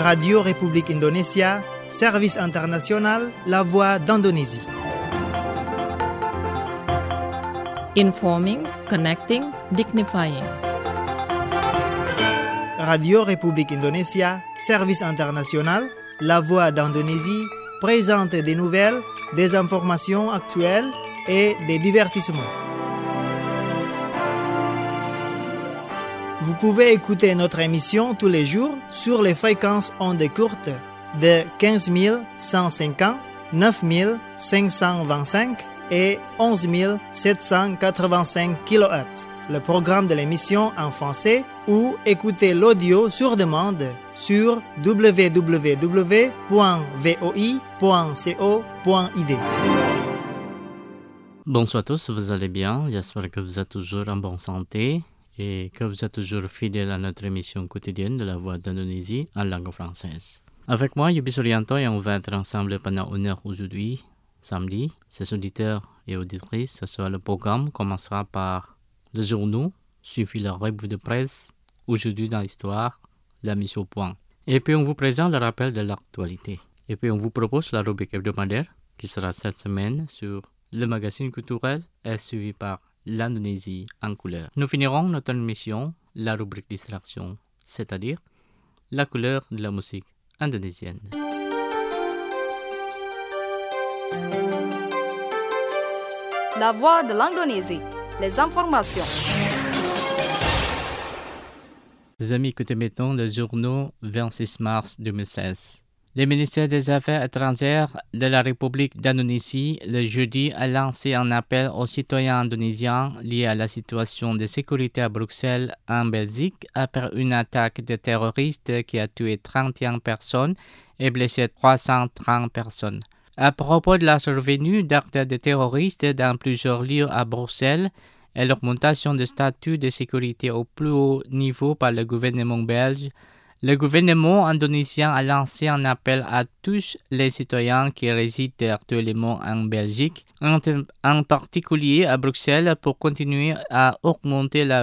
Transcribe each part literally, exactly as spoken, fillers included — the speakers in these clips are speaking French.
Radio République Indonésia, service international, la voix d'Indonésie. Informing, connecting, dignifying. Radio République Indonésia, service international, la voix d'Indonésie, présente des nouvelles, des informations actuelles et des divertissements. Vous pouvez écouter notre émission tous les jours sur les fréquences ondes courtes de quinze mille cent cinquante, neuf mille cinq cent vingt-cinq et onze mille sept cent quatre-vingt-cinq kilohertz. Le programme de l'émission en français ou écouter l'audio sur demande sur w w w point v o i point co point i d. Bonsoir à tous, vous allez bien? J'espère que vous êtes toujours en bonne santé et que vous êtes toujours fidèles à notre émission quotidienne de la Voix d'Indonésie en langue française. Avec moi, Yubi Surianto, et on va être ensemble pendant une heure aujourd'hui, samedi. Ces auditeurs et auditrices, ce soir le programme commencera par le journaux, suivi la revue de presse, aujourd'hui dans l'histoire, la mise au point. Et puis on vous présente le rappel de l'actualité. Et puis on vous propose la rubrique hebdomadaire, qui sera cette semaine sur le magazine culturel, et suivi par l'Indonésie en couleur. Nous finirons notre émission, la rubrique distraction, c'est-à-dire la couleur de la musique indonésienne. La voix de l'Indonésie, les informations. Les amis, écoutez maintenant le journal vingt-six mars deux mille seize. Le ministère des Affaires étrangères de la République d'Indonésie, le jeudi, a lancé un appel aux citoyens indonésiens liés à la situation de sécurité à Bruxelles, en Belgique, après une attaque de terroristes qui a tué trente et une personnes et blessé trois cent trente personnes. À propos de la survenue d'actes de terroristes dans plusieurs lieux à Bruxelles et l'augmentation de statut de sécurité au plus haut niveau par le gouvernement belge, le gouvernement indonésien a lancé un appel à tous les citoyens qui résident actuellement en Belgique, en particulier à Bruxelles, pour continuer à augmenter la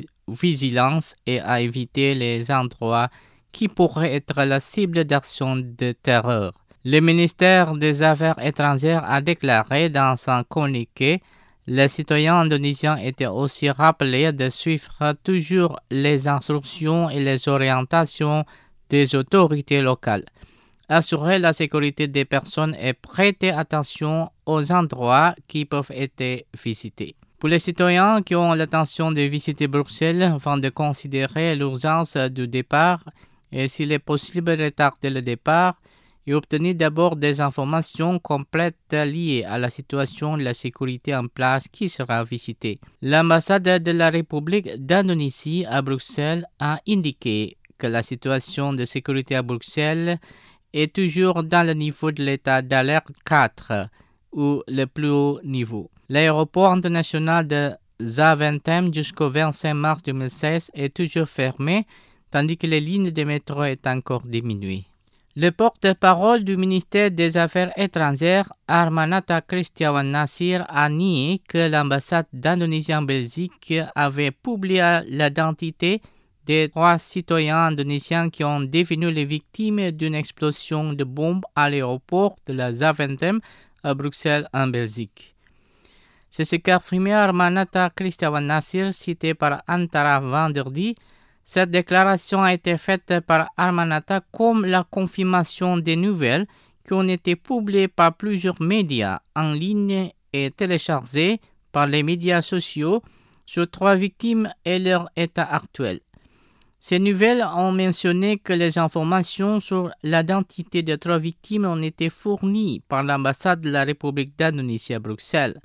vigilance et à éviter les endroits qui pourraient être la cible d'actions de terreur. Le ministère des Affaires étrangères a déclaré dans un communiqué: les citoyens indonésiens étaient aussi rappelés de suivre toujours les instructions et les orientations des autorités locales, assurer la sécurité des personnes et prêter attention aux endroits qui peuvent être visités. Pour les citoyens qui ont l'intention de visiter Bruxelles, afin de considérer l'urgence du départ et s'il est possible de retarder le départ, et obtenir d'abord des informations complètes liées à la situation de la sécurité en place qui sera visitée. L'ambassade de la République d'Indonésie à Bruxelles a indiqué que la situation de sécurité à Bruxelles est toujours dans le niveau de l'état d'alerte quatre, ou le plus haut niveau. L'aéroport international de Zaventem jusqu'au vingt-cinq mars deux mille seize est toujours fermé, tandis que les lignes de métro est encore diminuées. Le porte-parole du ministère des Affaires étrangères, Armanata Kristiawan Nasir, a nié que l'ambassade d'Indonésie en Belgique avait publié l'identité des trois citoyens indonésiens qui ont devenu les victimes d'une explosion de bombe à l'aéroport de la Zaventem à Bruxelles en Belgique. C'est ce qu'a affirmé Armanata Kristiawan Nasir, cité par Antara vendredi. Cette déclaration a été faite par Armanata comme la confirmation des nouvelles qui ont été publiées par plusieurs médias en ligne et téléchargées par les médias sociaux sur trois victimes et leur état actuel. Ces nouvelles ont mentionné que les informations sur l'identité des trois victimes ont été fournies par l'ambassade de la République d'Indonésie à Bruxelles.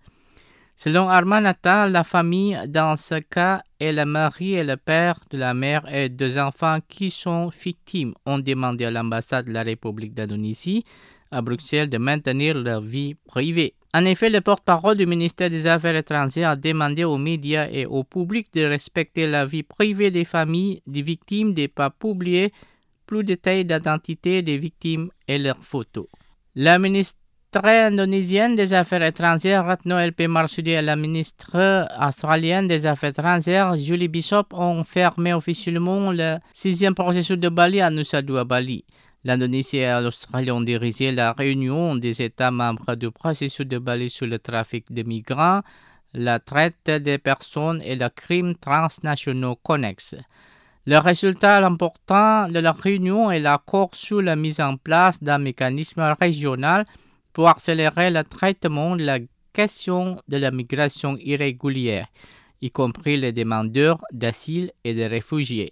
Selon Armanata, la famille dans ce cas est le mari et le père de la mère et deux enfants qui sont victimes ont demandé à l'ambassade de la République d'Indonésie à Bruxelles de maintenir leur vie privée. En effet, le porte-parole du ministère des Affaires étrangères a demandé aux médias et au public de respecter la vie privée des familles des victimes, de ne pas publier plus de détails d'identité des victimes et leurs photos. La ministre indonésienne des Affaires étrangères, Retno L P Marsudi, et la ministre australienne des Affaires étrangères, Julie Bishop, ont fermé officiellement le sixième processus de Bali à Nusa Dua, Bali. L'Indonésie et l'Australie ont dirigé la réunion des États membres du processus de Bali sur le trafic de migrants, la traite des personnes et le crime transnationaux connexes. Le résultat important de la réunion est l'accord sur la mise en place d'un mécanisme régional pour accélérer le traitement de la question de la migration irrégulière, y compris les demandeurs d'asile et des réfugiés.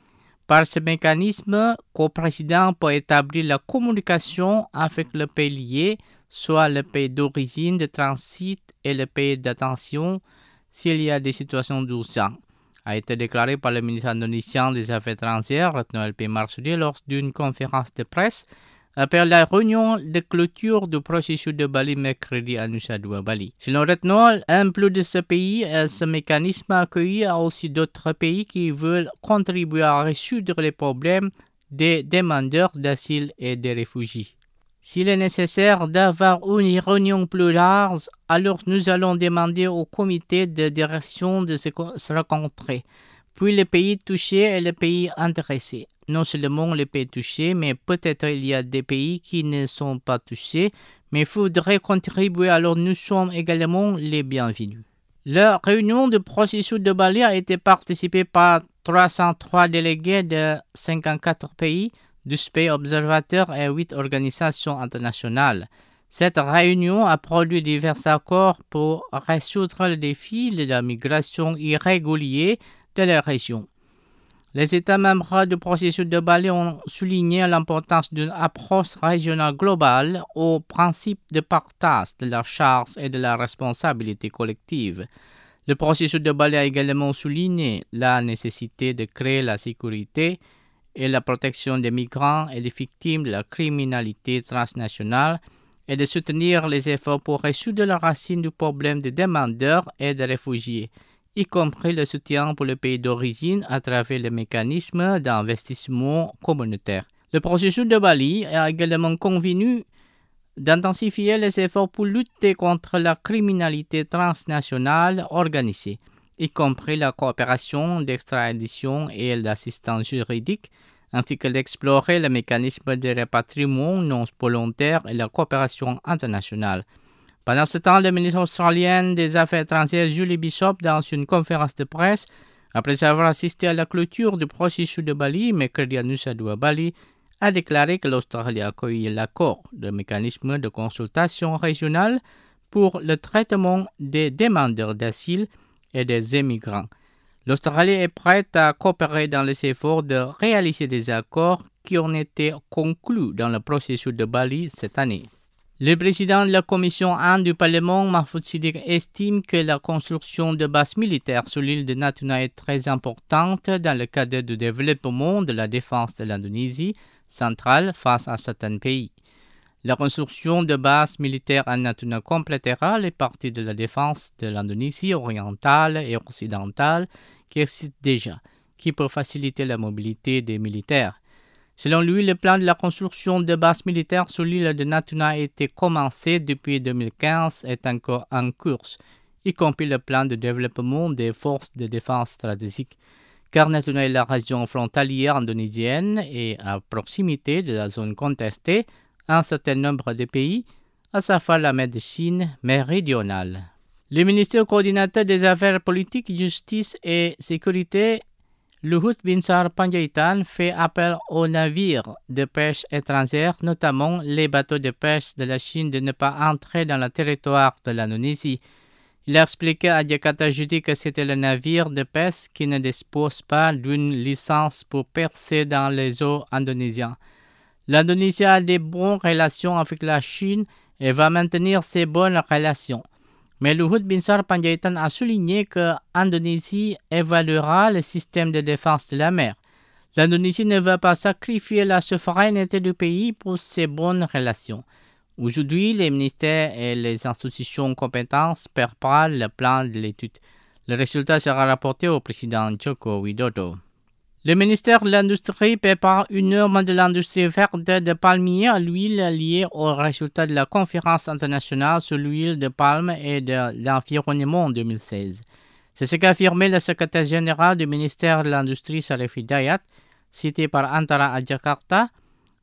Par ce mécanisme, le coprésident peut établir la communication avec le pays lié, soit le pays d'origine, de transit et le pays d'attention s'il y a des situations d'urgence, a été déclaré par le ministre indonésien des Affaires étrangères, Retno L P Marsudi, lors d'une conférence de presse après la réunion de clôture du processus de Bali mercredi à Nusa Dua, Bali. Selon Retno, en plus de ce pays, ce mécanisme accueille aussi d'autres pays qui veulent contribuer à résoudre les problèmes des demandeurs d'asile et des réfugiés. S'il est nécessaire d'avoir une réunion plus large, alors nous allons demander au comité de direction de se rencontrer, puis les pays touchés et les pays intéressés. Non seulement les pays touchés, mais peut-être il y a des pays qui ne sont pas touchés, mais il faudrait contribuer, alors nous sommes également les bienvenus. La réunion du processus de Bali a été participée par trois cent trois délégués de cinquante-quatre pays, douze pays observateurs et huit organisations internationales. Cette réunion a produit divers accords pour résoudre le défi de la migration irrégulière de la région. Les États membres du processus de Bali ont souligné l'importance d'une approche régionale globale au principe de partage de la charge et de la responsabilité collective. Le processus de Bali a également souligné la nécessité de créer la sécurité et la protection des migrants et des victimes de la criminalité transnationale et de soutenir les efforts pour résoudre la racine du problème des demandeurs et des réfugiés, y compris le soutien pour le pays d'origine à travers les mécanismes d'investissement communautaire. Le processus de Bali a également convenu d'intensifier les efforts pour lutter contre la criminalité transnationale organisée, y compris la coopération d'extradition et l'assistance juridique, ainsi que d'explorer le mécanisme de rapatriement non volontaire et la coopération internationale. Pendant ce temps, le ministre australien des Affaires étrangères Julie Bishop, dans une conférence de presse, après avoir assisté à la clôture du processus de Bali, mercredi à Nusa Dua, Bali, a déclaré que l'Australie a accueilli l'accord de mécanisme de consultation régionale pour le traitement des demandeurs d'asile et des immigrants. L'Australie est prête à coopérer dans les efforts de réaliser des accords qui ont été conclus dans le processus de Bali cette année. Le président de la Commission un du Parlement, Mahfoud Siddiq, estime que la construction de bases militaires sur l'île de Natuna est très importante dans le cadre du développement de la défense de l'Indonésie centrale face à certains pays. La construction de bases militaires à Natuna complétera les parties de la défense de l'Indonésie orientale et occidentale qui existent déjà, qui peut faciliter la mobilité des militaires. Selon lui, le plan de la construction de bases militaires sur l'île de Natuna a été commencé depuis deux mille quinze et est encore en cours, y compris le plan de développement des forces de défense stratégiques, car Natuna est la région frontalière indonésienne et à proximité de la zone contestée un certain nombre de pays, à savoir la mer de Chine méridionale. Le ministère coordinateur des Affaires politiques, Justice et Sécurité, Luhut Binsar Panjaitan, fait appel aux navires de pêche étrangères, notamment les bateaux de pêche de la Chine, de ne pas entrer dans le territoire de l'Indonésie. Il a expliqué à Jakarta jeudi que c'était le navire de pêche qui ne dispose pas d'une licence pour pêcher dans les eaux indonésiennes. L'Indonésie a de bonnes relations avec la Chine et va maintenir ces bonnes relations. Mais Luhut Binsar Panjaitan a souligné que l'Indonésie évaluera le système de défense de la mer. L'Indonésie ne va pas sacrifier la souveraineté du pays pour ces bonnes relations. Aujourd'hui, les ministères et les institutions compétentes préparent le plan de l'étude. Le résultat sera rapporté au président Joko Widodo. Le ministère de l'Industrie prépare une norme de l'industrie verte de palmier à l'huile liée au résultat de la conférence internationale sur l'huile de palme et de l'environnement en deux mille seize. C'est ce qu'a affirmé le secrétaire général du ministère de l'Industrie, Sarif Hidayat, cité par Antara à Jakarta.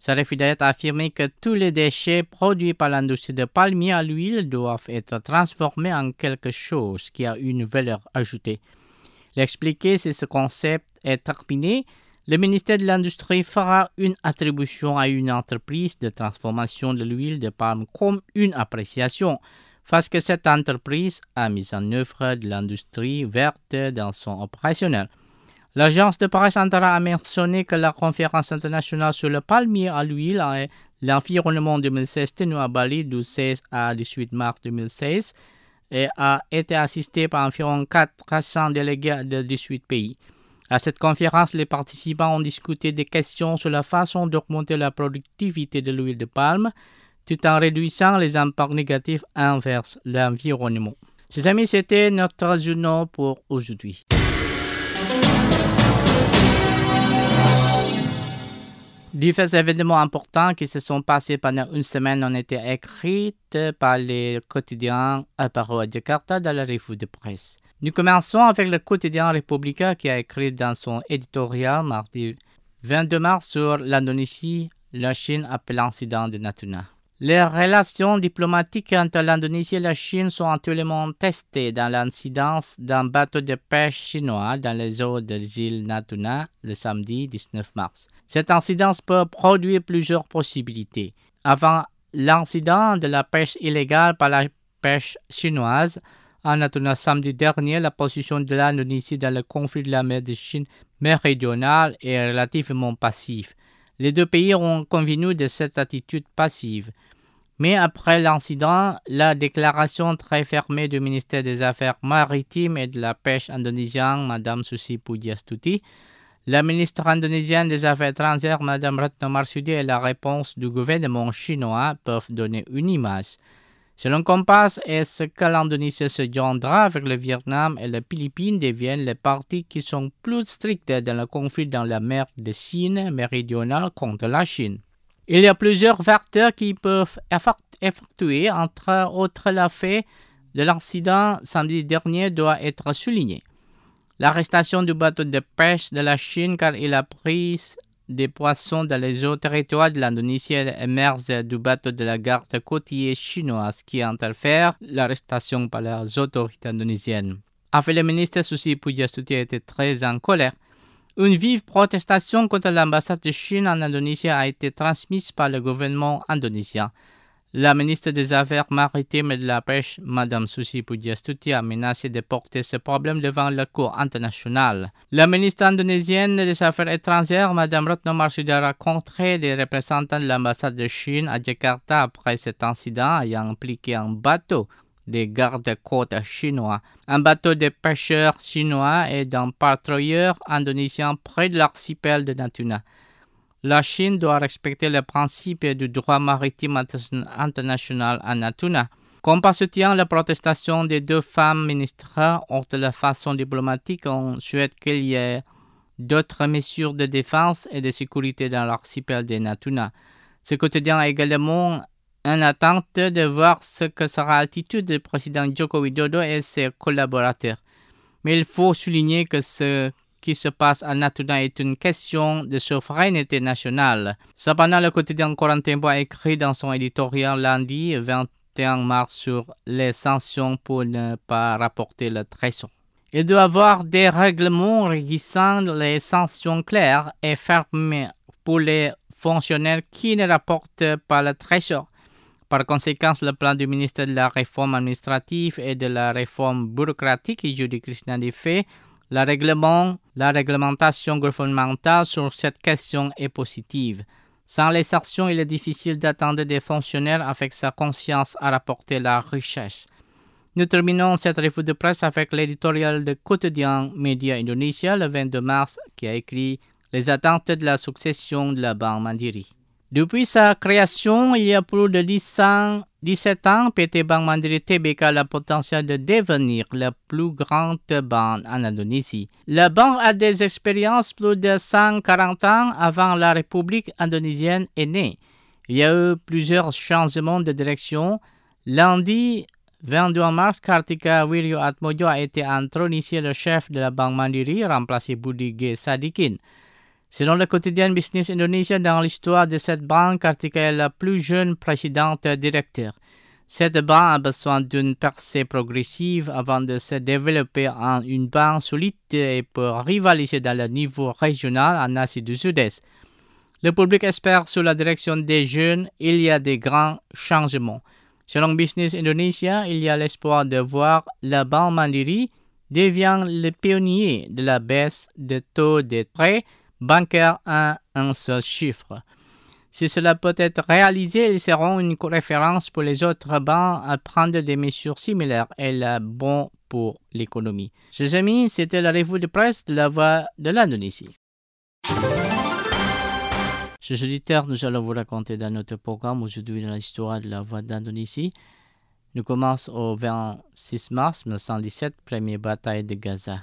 Sarif Hidayat a affirmé que tous les déchets produits par l'industrie de palmier à l'huile doivent être transformés en quelque chose qui a une valeur ajoutée. Il a expliqué si ce concept est terminé, le ministère de l'Industrie fera une attribution à une entreprise de transformation de l'huile de palme comme une appréciation, parce que cette entreprise a mis en œuvre de l'industrie verte dans son opérationnel. L'agence de presse Antara a mentionné que la conférence internationale sur le palmier à l'huile et l'environnement deux mille seize tenue à Bali du seize à dix-huit mars deux mille seize et a été assistée par environ quatre cents délégués de dix-huit pays. À cette conférence, les participants ont discuté des questions sur la façon d'augmenter la productivité de l'huile de palme tout en réduisant les impacts négatifs envers l'environnement. Chers amis, c'était notre journal pour aujourd'hui. Divers événements importants qui se sont passés pendant une semaine ont été écrits par les quotidiens apparus à Jakarta dans la revue de presse. Nous commençons avec le quotidien républicain qui a écrit dans son éditorial mardi vingt-deux mars sur l'Indonésie, la Chine après l'incident de Natuna. Les relations diplomatiques entre l'Indonésie et la Chine sont actuellement testées dans l'incidence d'un bateau de pêche chinois dans les eaux de l'île Natuna le samedi dix-neuf mars. Cette incidence peut produire plusieurs possibilités. Avant l'incident de la pêche illégale par la pêche chinoise, en Natuna samedi dernier, la position de l'Indonésie dans le conflit de la mer de Chine méridionale est relativement passive. Les deux pays ont convenu de cette attitude passive. Mais après l'incident, la déclaration très fermée du ministère des Affaires maritimes et de la pêche indonésien, Mme Susi Pujiastuti, la ministre indonésienne des Affaires étrangères, Mme Retno Marsudi, et la réponse du gouvernement chinois peuvent donner une image. Selon Kompas, est-ce que l'Indonésie se joindra avec le Vietnam et les Philippines deviennent les parties qui sont plus strictes dans le conflit dans la mer de Chine méridionale contre la Chine. Il y a plusieurs facteurs qui peuvent effectuer, entre autres le fait de l'incident samedi dernier doit être souligné. L'arrestation du bateau de pêche de la Chine car il a pris des poissons dans les eaux territoriales de l'Indonésie et émerge du bateau de la garde côtière chinoise qui interfère l'arrestation par les autorités indonésiennes. Enfin, le ministre Susi Pujiastuti était très en colère. Une vive protestation contre l'ambassade de Chine en Indonésie a été transmise par le gouvernement indonésien. La ministre des Affaires maritimes et de la pêche, Mme Susi Pujiastuti, a menacé de porter ce problème devant la Cour internationale. La ministre indonésienne des Affaires étrangères, Mme Retno Marsudi, a rencontré les représentants de l'ambassade de Chine à Jakarta après cet incident ayant impliqué un bateau des gardes-côtes chinois, un bateau de pêcheurs chinois et d'un patrouilleur indonésien près de l'archipel de Natuna. La Chine doit respecter les principes du droit maritime international à Natuna. Kompas soutient la protestation des deux femmes ministres. Hors de la façon diplomatique, on souhaite qu'il y ait d'autres mesures de défense et de sécurité dans l'archipel de Natuna. Ce quotidien a également une attente de voir ce que sera l'attitude du président Joko Widodo et ses collaborateurs. Mais il faut souligner que ce qui se passe à Natuna est une question de souveraineté nationale. Cependant, le quotidien Koran Tempo a écrit dans son éditorial lundi vingt et un mars sur les sanctions pour ne pas rapporter le trésor. Il doit y avoir des règlements régissant les sanctions claires et fermes pour les fonctionnaires qui ne rapportent pas le trésor. Par conséquent, le plan du ministère de la Réforme administrative et de la Réforme bureaucratique et judiciaire n'a fait. La, règlement, la réglementation gouvernementale sur cette question est positive. Sans les sanctions, il est difficile d'attendre des fonctionnaires avec sa conscience à rapporter la richesse. Nous terminons cette revue de presse avec l'éditorial de quotidien Média Indonesia le vingt-deux mars qui a écrit les attentes de la succession de la Banque Mandiri. Depuis sa création, il y a plus de dix-sept ans, P T Bank Mandiri T B K a le potentiel de devenir la plus grande banque en Indonésie. La banque a des expériences plus de cent quarante ans avant la République indonésienne est née. Il y a eu plusieurs changements de direction. Lundi vingt-deux mars, Kartika Wiryo Atmojo a été intronisé le chef de la Banque Mandiri, remplacé Budi G. Sadikin. Selon le quotidien Business Indonesia, dans l'histoire de cette banque, Kartika est la plus jeune présidente directeur. Cette banque a besoin d'une percée progressive avant de se développer en une banque solide et pour rivaliser dans le niveau régional en Asie du Sud-Est. Le public espère sous la direction des jeunes, il y a des grands changements. Selon Business Indonesia, il y a l'espoir de voir la Banque Mandiri devient le pionnier de la baisse de taux de prêts bancaires à un seul chiffre. Si cela peut être réalisé, ils seront une référence pour les autres banques à prendre des mesures similaires et là bon pour l'économie. Chers amis, c'était la revue de presse de la Voix de l'Indonésie. Chers auditeurs, nous allons vous raconter dans notre programme aujourd'hui dans l'histoire de la Voix d'Indonésie. Nous commençons au vingt-six mars mille neuf cent dix-sept, première bataille de Gaza.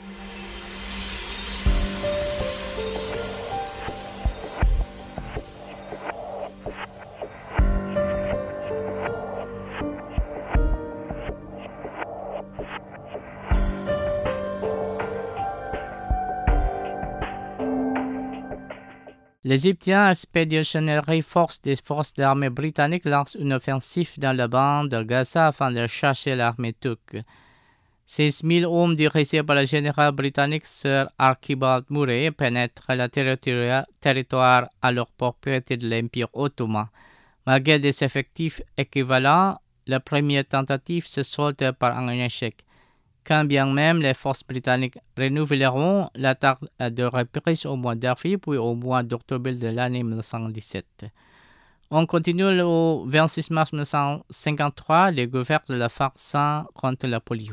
L'Égyptien Expeditionary Force des forces d'armée britanniques lance une offensive dans la bande de Gaza afin de chasser l'armée turque. seize mille hommes dirigés par le général britannique Sir Archibald Murray pénètrent le territoire, territoire alors propriété de l'Empire ottoman. Malgré des effectifs équivalents, la première tentative se solde par un échec. Quand bien même les forces britanniques renouvelleront l'attaque de reprise au mois d'avril puis au mois d'octobre de l'année mille neuf cent dix-sept. On continue le vingt-six mars mille neuf cent cinquante-trois, les gouvernements de la faction contre la polio.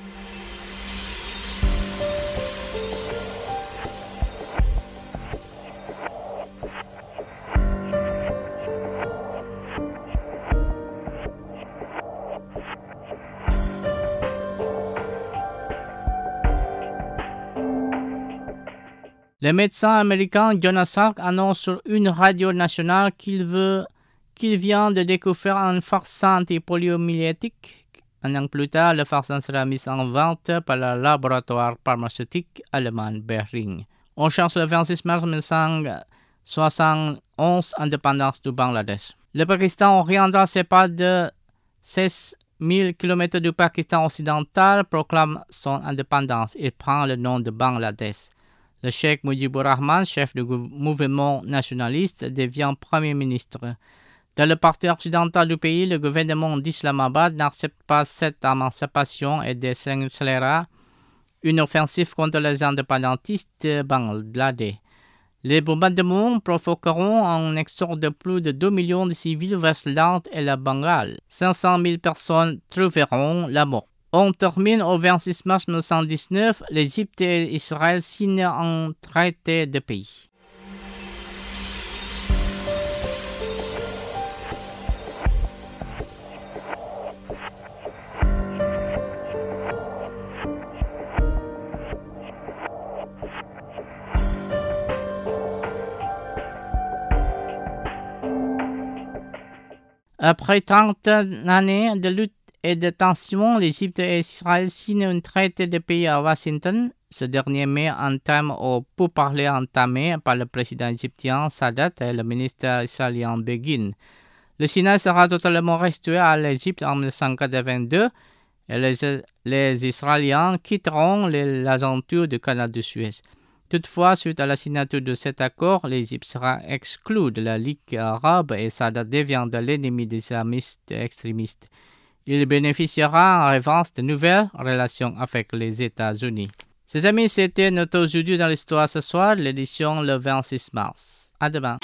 Le médecin américain Jonas Salk annonce sur une radio nationale qu'il veut, qu'il vient de découvrir un vaccin anti-poliomyétique. Un an plus tard, le vaccin sera mis en vente par le laboratoire pharmaceutique allemand Behring. On cherche le vingt-six mars mille neuf cent soixante et onze, indépendance du Bangladesh. Le Pakistan oriental sépare de seize mille kilomètres du Pakistan occidental, proclame son indépendance. Il prend le nom de Bangladesh. Le cheikh Mujibur Rahman, chef du mouvement nationaliste, devient Premier ministre. Dans le parti occidental du pays, le gouvernement d'Islamabad n'accepte pas cette émancipation et déclenchera une offensive contre les indépendantistes bangladais. Les bombardements provoqueront un exode de plus de deux millions de civils vers l'Inde et la Bengale. cinq cent mille personnes trouveront la mort. On termine au vingt-six mars mille neuf cent dix-neuf, l'Égypte et Israël signent un traité de paix. Après trente années de lutte et de tensions, l'Égypte et Israël signent un traité de paix à Washington. Ce dernier met un terme aux pourparlers entamés par le président égyptien Sadat et le ministre israélien Begin. Le Sinaï sera totalement restitué à l'Égypte en mille neuf cent quatre-vingt-deux et les, les Israéliens quitteront l'aventure du canal de Suez. Toutefois, suite à la signature de cet accord, l'Égypte sera exclue de la Ligue arabe et Sadat devient l'ennemi des islamistes extrémistes. Il bénéficiera en revanche de nouvelles relations avec les États-Unis. Ses amis, c'était notre aujourd'hui dans l'histoire ce soir, l'édition le vingt-six mars. À demain.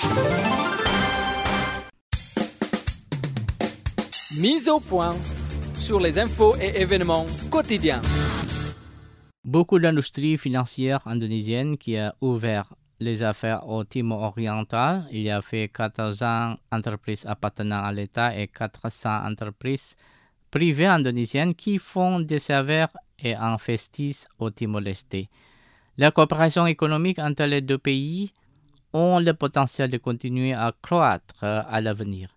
Mise au point sur les infos et événements quotidiens. Beaucoup d'industries financières indonésiennes qui ont ouvert les affaires au Timor oriental. Il y a fait quatre cents entreprises appartenant à l'État et quatre cents entreprises privées indonésiennes qui font des serveurs et investissent au Timor-Leste. La coopération économique entre les deux pays ont le potentiel de continuer à croître à l'avenir.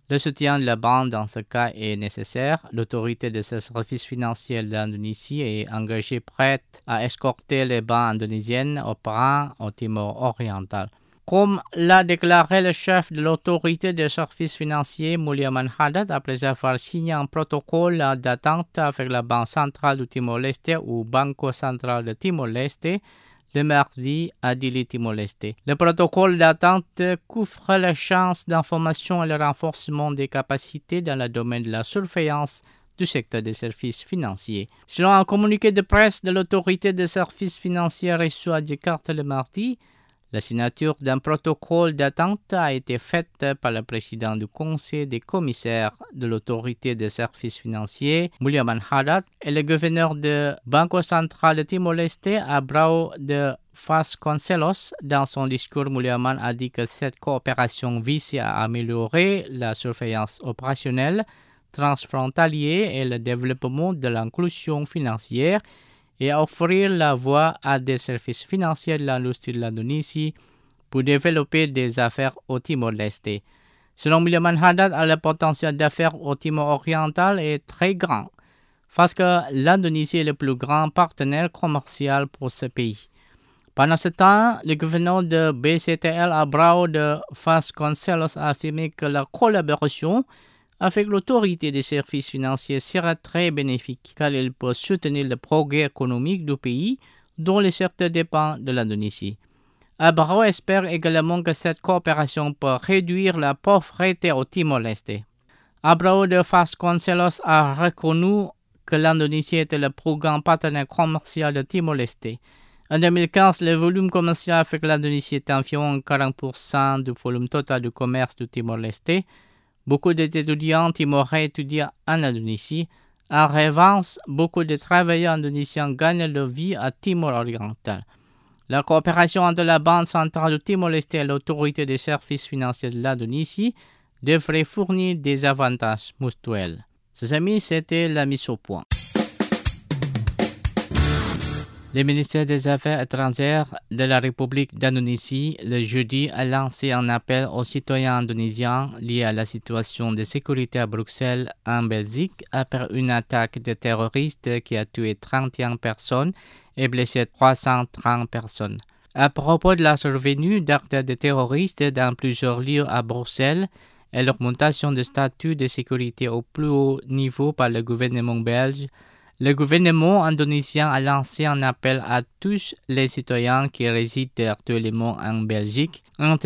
Le soutien de la banque dans ce cas est nécessaire. L'autorité de ce service financier de l'Indonésie est engagée prête à escorter les banques indonésiennes opérant au Timor oriental. Comme l'a déclaré le chef de l'autorité des services financiers, Mulyaman Haddad, après avoir signé un protocole d'attente avec la Banque centrale du Timor-Leste ou Banco Central de Timor-Leste, le mardi à Dili, Timor-Leste. Le protocole d'attente couvre les chances d'information et le renforcement des capacités dans le domaine de la surveillance du secteur des services financiers. Selon un communiqué de presse de l'autorité des services financiers reçu à Jakarta le mardi, la signature d'un protocole d'attente a été faite par le président du conseil des commissaires de l'autorité des services financiers, Mulyaman Haddad, et le gouverneur de Banco Central de Timor-Leste, Abrao de Vasconcelos. Dans son discours, Mulyaman a dit que cette coopération vise à améliorer la surveillance opérationnelle transfrontalière et le développement de l'inclusion financière et à offrir la voie à des services financiers de l'industrie de l'Indonésie pour développer des affaires au Timor-Leste. Selon Mulyaman Haddad, le potentiel d'affaires au Timor oriental est très grand, parce que l'Indonésie est le plus grand partenaire commercial pour ce pays. Pendant ce temps, le gouverneur de B C T L, Abrao de Vasconcelos, a affirmé que la collaboration avec l'autorité des services financiers sera très bénéfique car il peut soutenir le progrès économique du pays dont le secteur dépend de l'Indonésie. Abrao espère également que cette coopération peut réduire la pauvreté au Timor-Leste. Abrao de Vasconcelos a reconnu que l'Indonésie était le plus grand partenaire commercial de Timor-Leste. En deux mille quinze, le volume commercial avec l'Indonésie était environ quarante pour cent du volume total du commerce du Timor-Leste. Beaucoup d'étudiants timorais étudient en Indonésie. En revanche, beaucoup de travailleurs indonésiens gagnent leur vie à Timor oriental. La coopération entre la Banque centrale du Timor-Leste et l'autorité des services financiers de l'Indonésie devrait fournir des avantages mutuels. Ses amis, c'était la mise au point. Le ministère des Affaires étrangères de la République d'Indonésie, le jeudi, a lancé un appel aux citoyens indonésiens liés à la situation de sécurité à Bruxelles, en Belgique, après une attaque de terroristes qui a tué trente et une personnes et blessé trois cent trente personnes. À propos de la survenue d'actes de terroristes dans plusieurs lieux à Bruxelles et l'augmentation du statut de sécurité au plus haut niveau par le gouvernement belge, le gouvernement indonésien a lancé un appel à tous les citoyens qui résident actuellement en Belgique,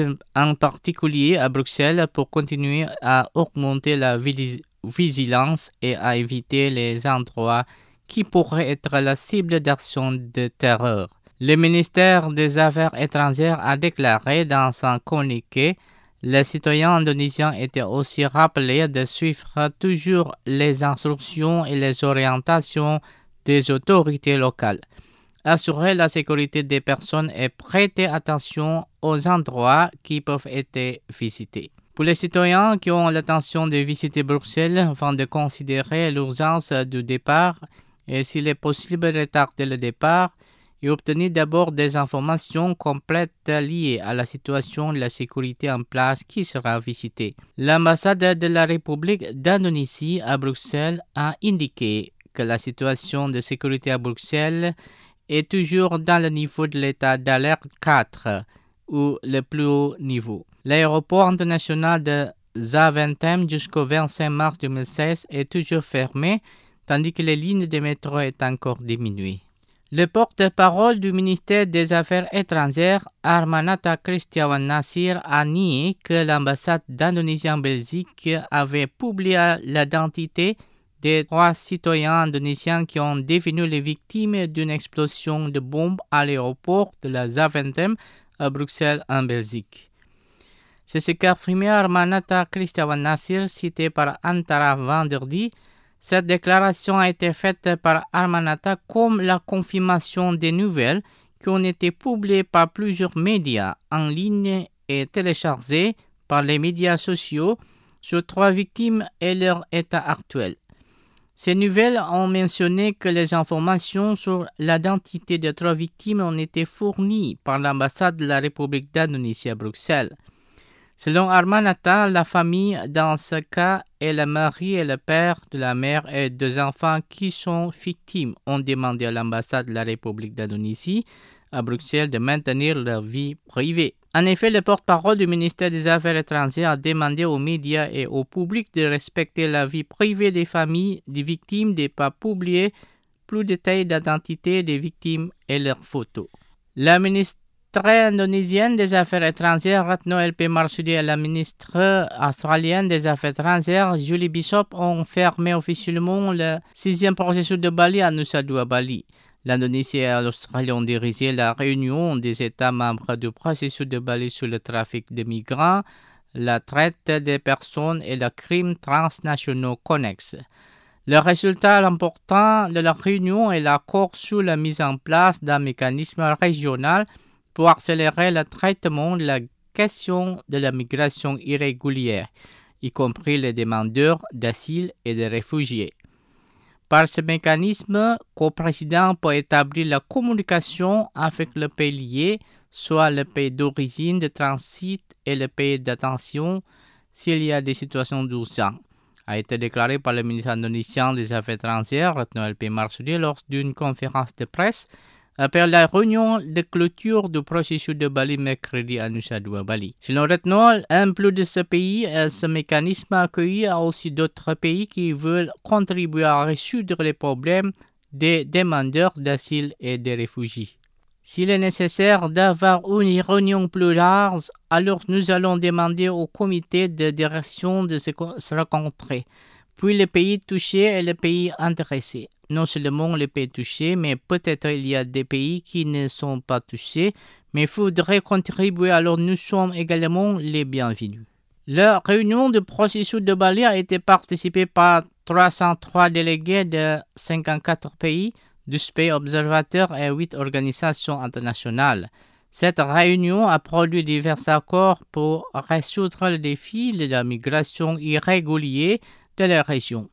en particulier à Bruxelles, pour continuer à augmenter la vigilance et à éviter les endroits qui pourraient être la cible d'actions de terreur. Le ministère des Affaires étrangères a déclaré dans un communiqué: les citoyens indonésiens étaient aussi rappelés de suivre toujours les instructions et les orientations des autorités locales, assurer la sécurité des personnes et prêter attention aux endroits qui peuvent être visités. Pour les citoyens qui ont l'intention de visiter Bruxelles, afin de considérer l'urgence du départ et s'il est possible de retarder le départ, et obtenir d'abord des informations complètes liées à la situation de la sécurité en place qui sera visitée. L'ambassade de la République d'Indonésie à Bruxelles a indiqué que la situation de sécurité à Bruxelles est toujours dans le niveau de l'état d'alerte quatre, ou le plus haut niveau. L'aéroport international de Zaventem jusqu'au vingt-cinq mars deux mille seize est toujours fermé, tandis que les lignes de métro sont encore diminuées. Le porte-parole du ministère des Affaires étrangères, Armanata Kristiawan Nasir, a nié que l'ambassade d'Indonésie en Belgique avait publié l'identité des trois citoyens indonésiens qui ont devenu les victimes d'une explosion de bombe à l'aéroport de la Zaventem à Bruxelles en Belgique. C'est ce qu'a affirmé Armanata Kristiawan Nasir, cité par Antara vendredi. Cette déclaration a été faite par Armanata comme la confirmation des nouvelles qui ont été publiées par plusieurs médias en ligne et téléchargées par les médias sociaux sur trois victimes et leur état actuel. Ces nouvelles ont mentionné que les informations sur l'identité des trois victimes ont été fournies par l'ambassade de la République d'Indonésie à Bruxelles. Selon Arman Atta, la famille dans ce cas est le mari et le père de la mère et deux enfants qui sont victimes ont demandé à l'ambassade de la République d'Indonésie à Bruxelles de maintenir leur vie privée. En effet, le porte-parole du ministère des Affaires étrangères a demandé aux médias et au public de respecter la vie privée des familles des victimes, de ne pas publier plus de détails d'identité des victimes et leurs photos. La ministre indonésienne des Affaires étrangères, Retno L P Marsudi, et la ministre australienne des Affaires étrangères, Julie Bishop, ont fermé officiellement le sixième processus de Bali à Nusa Dua Bali. L'Indonésie et l'Australie ont dirigé la réunion des États membres du processus de Bali sur le trafic de migrants, la traite des personnes et le crime transnationaux connexes. Le résultat important de la réunion est l'accord sur la mise en place d'un mécanisme régional pour accélérer le traitement de la question de la migration irrégulière, y compris les demandeurs d'asile et des réfugiés. Par ce mécanisme, le coprésident peut établir la communication avec le pays lié, soit le pays d'origine, de transit et le pays d'attention, s'il y a des situations d'urgence, a été déclaré par le ministre indonésien des Affaires étrangères, Retno L P Marsudi, lors d'une conférence de presse après la réunion de clôture du processus de Bali mercredi à Nusa Dua Bali. Selon Retno, en plus de ce pays, ce mécanisme accueille aussi d'autres pays qui veulent contribuer à résoudre les problèmes des demandeurs d'asile et des réfugiés. S'il est nécessaire d'avoir une réunion plus large, alors nous allons demander au comité de direction de se rencontrer, puis les pays touchés et les pays intéressés. Non seulement les pays touchés, mais peut-être il y a des pays qui ne sont pas touchés, mais il faudrait contribuer, alors nous sommes également les bienvenus. La réunion du processus de Bali a été participée par trois cent trois délégués de cinquante-quatre pays, douze pays observateurs et huit organisations internationales. Cette réunion a produit divers accords pour résoudre le défi de la migration irrégulière de la région.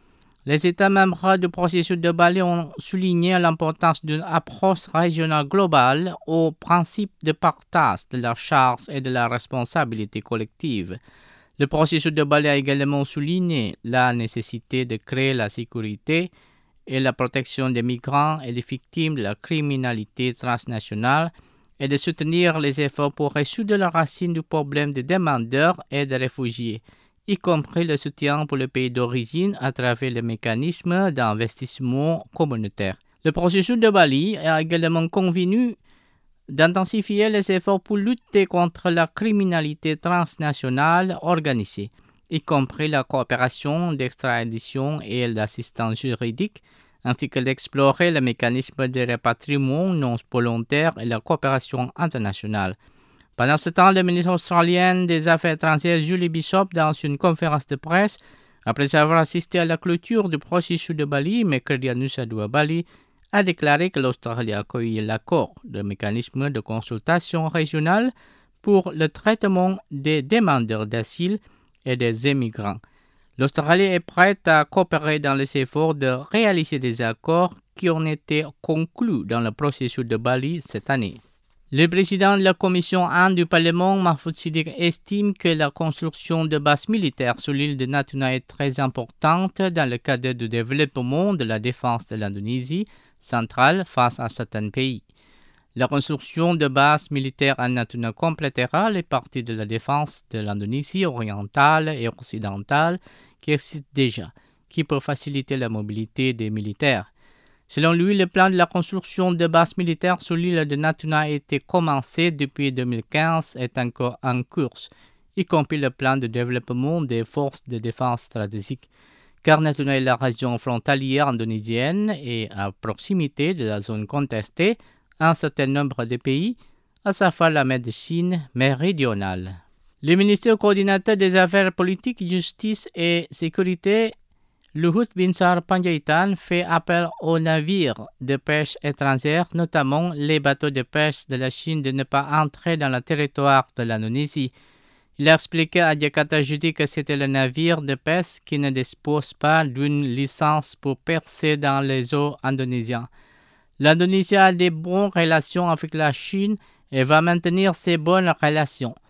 Les États membres du processus de Bali ont souligné l'importance d'une approche régionale globale au principe de partage de la charge et de la responsabilité collective. Le processus de Bali a également souligné la nécessité de créer la sécurité et la protection des migrants et des victimes de la criminalité transnationale et de soutenir les efforts pour résoudre la racine du problème des demandeurs et des réfugiés, y compris le soutien pour les pays d'origine à travers le mécanisme d'investissement communautaire. Le processus de Bali a également convenu d'intensifier les efforts pour lutter contre la criminalité transnationale organisée, y compris la coopération d'extradition et l'assistance juridique, ainsi que d'explorer le mécanisme de rapatriement non volontaire et la coopération internationale. Pendant ce temps, le ministre australien des Affaires étrangères Julie Bishop, dans une conférence de presse, après avoir assisté à la clôture du processus de Bali, mercredi à Nusa Dua Bali, a déclaré que l'Australie a accueilli l'accord de mécanisme de consultation régionale pour le traitement des demandeurs d'asile et des immigrants. L'Australie est prête à coopérer dans les efforts de réaliser des accords qui ont été conclus dans le processus de Bali cette année. Le président de la Commission un du Parlement, Mahfoud Siddiq, estime que la construction de bases militaires sur l'île de Natuna est très importante dans le cadre du développement de la défense de l'Indonésie centrale face à certains pays. La construction de bases militaires à Natuna complétera les parties de la défense de l'Indonésie orientale et occidentale qui existent déjà, qui peut faciliter la mobilité des militaires. Selon lui, le plan de la construction de bases militaires sur l'île de Natuna a été commencé depuis deux mille quinze et est encore en cours, y compris le plan de développement des forces de défense stratégiques, car Natuna est la région frontalière indonésienne et à proximité de la zone contestée un certain nombre de pays, à savoir la mer de Chine méridionale. Le ministère coordinateur des Affaires politiques, Justice et Sécurité, Luhut Binsar Panjaitan, fait appel aux navires de pêche étrangers, notamment les bateaux de pêche de la Chine, de ne pas entrer dans le territoire de l'Indonésie. Il a expliqué à Jakarta jeudi que c'était le navire de pêche qui ne dispose pas d'une licence pour percer dans les eaux indonésiennes. L'Indonésie a de bonnes relations avec la Chine et va maintenir ces bonnes relations.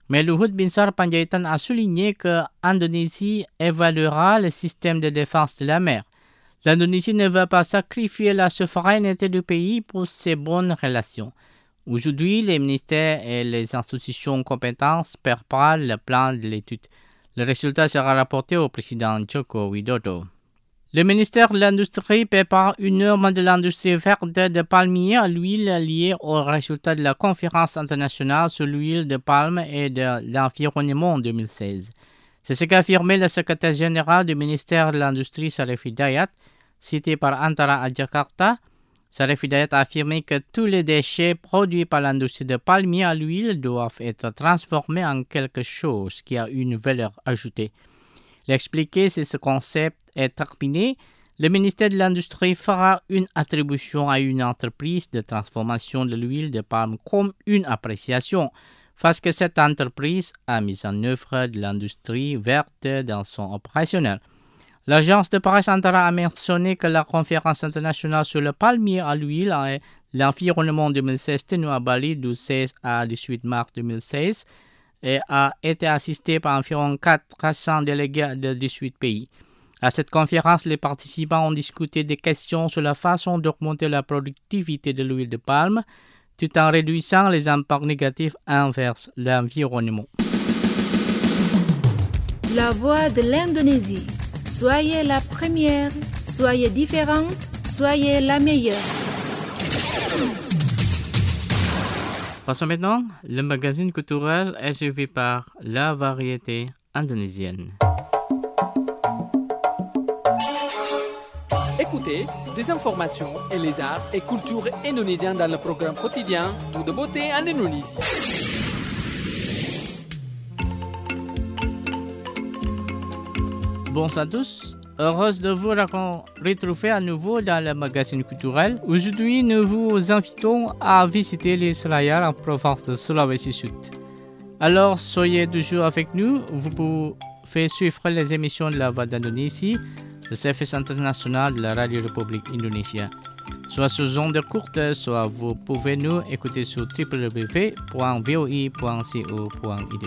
Mais Luhut Binsar Panjaitan a souligné que l'Indonésie évaluera le système de défense de la mer. L'Indonésie ne va pas sacrifier la souveraineté du pays pour ses bonnes relations. Aujourd'hui, les ministères et les institutions compétentes préparent le plan de l'étude. Le résultat sera rapporté au président Joko Widodo. Le ministère de l'Industrie prépare une norme de l'industrie verte de palmier à l'huile liée au résultat de la conférence internationale sur l'huile de palme et de l'environnement en deux mille seize. C'est ce qu'a affirmé le secrétaire général du ministère de l'Industrie, Sarif Hidayat, cité par Antara à Jakarta. Sarif Hidayat a affirmé que tous les déchets produits par l'industrie de palmier à l'huile doivent être transformés en quelque chose qui a une valeur ajoutée. L'expliquer si ce concept est terminé, le ministère de l'Industrie fera une attribution à une entreprise de transformation de l'huile de palme comme une appréciation, parce que cette entreprise a mis en œuvre de l'industrie verte dans son opérationnel. L'agence de presse Antara a mentionné que la conférence internationale sur le palmier à l'huile et l'environnement deux mille seize tenue à Bali du seize à dix-huit mars deux mille seize et a été assistée par environ quatre cents délégués de dix-huit pays. À cette conférence, les participants ont discuté des questions sur la façon d'augmenter la productivité de l'huile de palme tout en réduisant les impacts négatifs envers l'environnement. La voix de l'Indonésie. Soyez la première, soyez différente, soyez la meilleure. Passons maintenant, le magazine culturel est suivi par la variété indonésienne. Écoutez des informations et les arts et cultures indonésiens dans le programme quotidien Tout de beauté en Indonésie. Bonsoir à tous, heureuse de vous retrouver à nouveau dans le magazine culturel. Aujourd'hui, nous vous invitons à visiter l'île Selayar en province de Sulawesi Sud. Alors, soyez toujours avec nous, vous pouvez suivre les émissions de la Voix d'Indonésie, le service international de la Radio République Indonésia. Soit sous ondes courtes, soit vous pouvez nous écouter sur w w w point v o i point co point i d.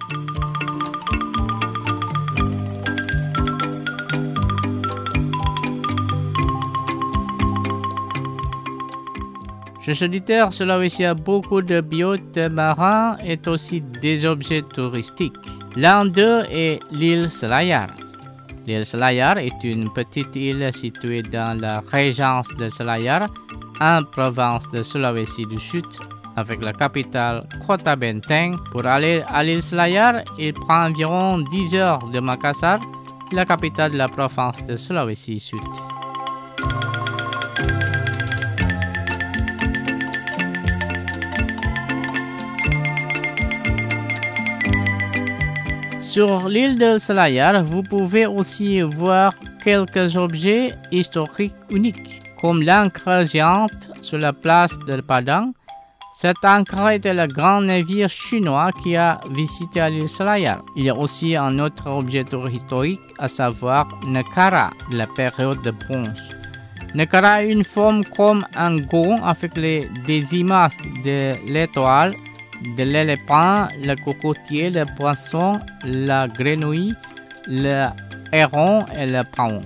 Chers auditeurs, Sulawesi a beaucoup de biotes marins et aussi des objets touristiques. L'un d'eux est l'île Selayar. L'île Selayar est une petite île située dans la régence de Selayar, en province de Sulawesi du Sud, avec la capitale Kota Benteng. Pour aller à l'île Selayar, il prend environ dix heures de Makassar, la capitale de la province de Sulawesi Sud. Sur l'île de Selayar, vous pouvez aussi voir quelques objets historiques uniques, comme l'encre géante sur la place de Padang. Cet encre était le grand navire chinois qui a visité l'île Selayar. Il y a aussi un autre objet historique, à savoir Nekara de la période de bronze. Nekara a une forme comme un gond avec les, des images de l'étoile, de l'éléphant, le cocotier, le poisson, la grenouille, le héron et le paon.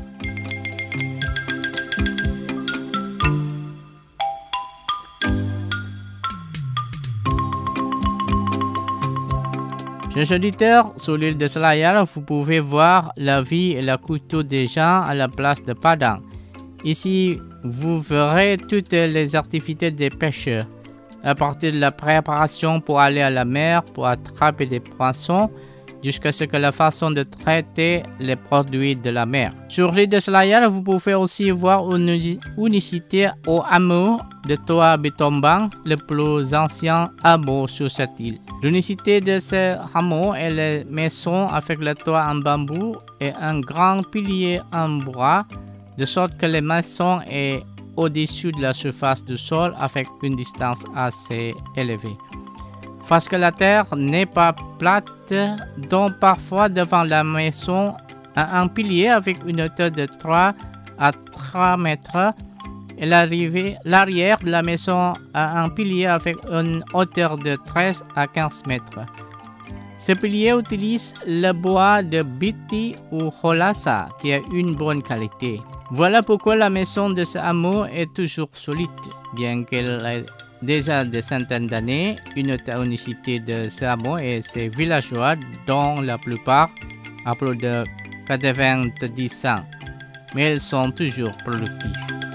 Chers auditeurs, sur l'île de Selayar, vous pouvez voir la vie et la culture des gens à la place de Padang. Ici, vous verrez toutes les activités des pêcheurs. À partir de la préparation pour aller à la mer, pour attraper des poissons, jusqu'à ce que la façon de traiter les produits de la mer. Sur l'île de Selayar, vous pouvez aussi voir une unicité au hameau de Toa Bitombang, le plus ancien hameau sur cette île. L'unicité de ce hameau est les maisons avec le toit en bambou et un grand pilier en bois, de sorte que les maisons est au-dessus de la surface du sol avec une distance assez élevée. Parce que la terre n'est pas plate, donc parfois devant la maison, un pilier avec une hauteur de trois à trois mètres et l'arrière de la maison a un pilier avec une hauteur de treize à quinze mètres. Ce pilier utilise le bois de biti ou holasa qui a une bonne qualité. Voilà pourquoi la maison de ce hameau est toujours solide, bien qu'elle ait déjà des centaines d'années. Une tonicité de ce hameau et ses villageois, dont la plupart à plus de quatre-vingt-dix ans, mais ils sont toujours productifs.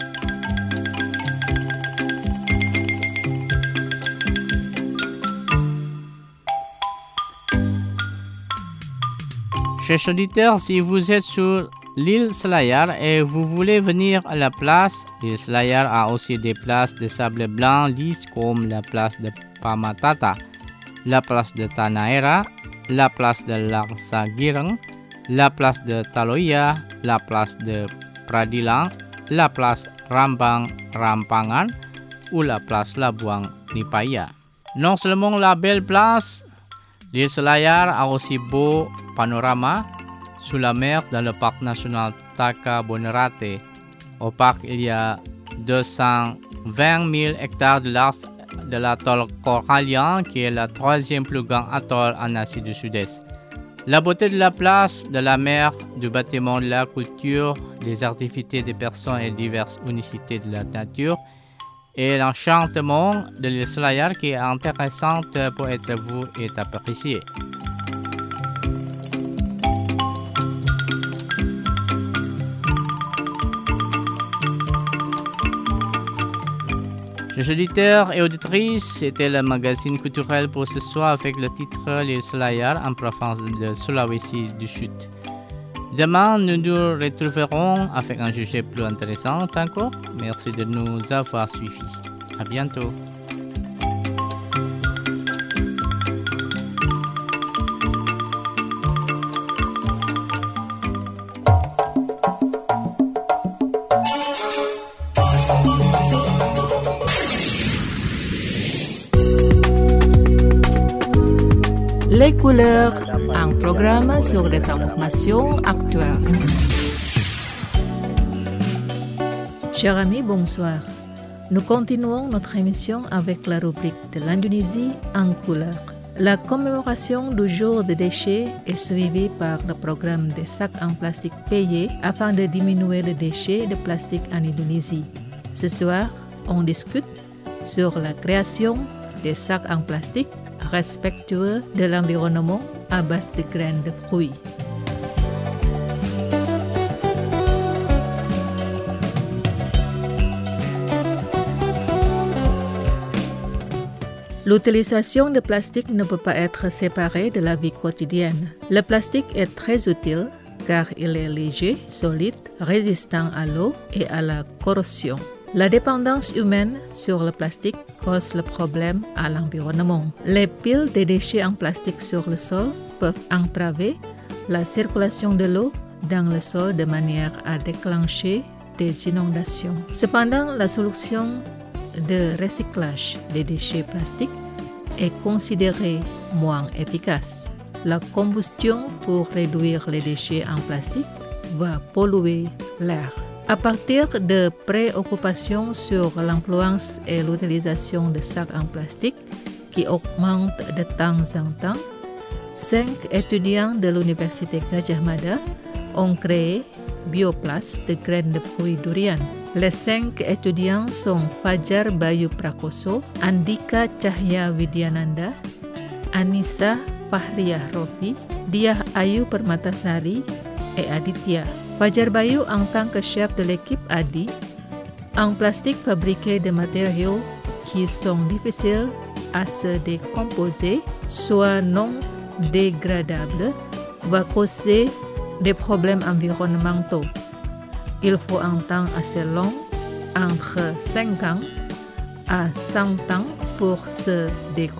Chers auditeurs, si vous êtes sur l'île Selayar et vous voulez venir à la place, l'île Selayar a aussi des places de sable blanc lisse comme la place de Pamatata, la place de Tanaera, la place de Langsagireng, la place de Taloya, la place de Pradilang, la place Rambang Rampangan ou la place Labuang Nipaya. Non seulement la belle place, l'île Selayar a aussi beau panorama sous la mer dans le parc national Taka Bonerate. Au parc, il y a deux cent vingt mille hectares de large de l'atoll corallien qui est le troisième plus grand atoll en Asie du Sud-Est. La beauté de la place, de la mer, du bâtiment, de la culture, des activités des personnes et diverses unicités de la nature et l'enchantement de l'île Selayar qui est intéressante pour être vu et apprécié. Chers auditeurs et auditrices, c'était le magazine culturel pour ce soir avec le titre l'île Selayar en province de Sulawesi du Sud. Demain, nous nous retrouverons avec un sujet plus intéressant encore. Merci de nous avoir suivis. À bientôt. Les couleurs, un programme sur des informations actuelles. Chers amis, bonsoir. Nous continuons notre émission avec la rubrique de l'Indonésie en couleurs. La commémoration du jour des déchets est suivie par le programme des sacs en plastique payés afin de diminuer les déchets de plastique en Indonésie. Ce soir, on discute sur la création des sacs en plastique respectueux de l'environnement à base de graines de fruits. L'utilisation de plastique ne peut pas être séparée de la vie quotidienne. Le plastique est très utile car il est léger, solide, résistant à l'eau et à la corrosion. La dépendance humaine sur le plastique cause le problème à l'environnement. Les piles de déchets en plastique sur le sol peuvent entraver la circulation de l'eau dans le sol de manière à déclencher des inondations. Cependant, la solution de recyclage des déchets plastiques est considérée moins efficace. La combustion pour réduire les déchets en plastique va polluer l'air. À partir de préoccupations sur l'influence et l'utilisation de sacs en plastique qui augmentent de temps en temps, cinq étudiants de l'université Gadjah Mada ont créé Bioplast de graines de fruits durian. Les cinq étudiants sont Fajar Bayu Prakoso, Andika Cahya Widyananda, Anissa Fahriah Rofi, Diah Ayu Permatasari et Aditya. Fajar Bayu, en tant que chef de l'équipe, a dit « En plastique fabriqué de matériaux qui sont difficiles à se décomposer, soit non dégradables, va causer des problèmes environnementaux. Il faut un temps assez long, entre cinq ans à cent ans, pour se décomposer. »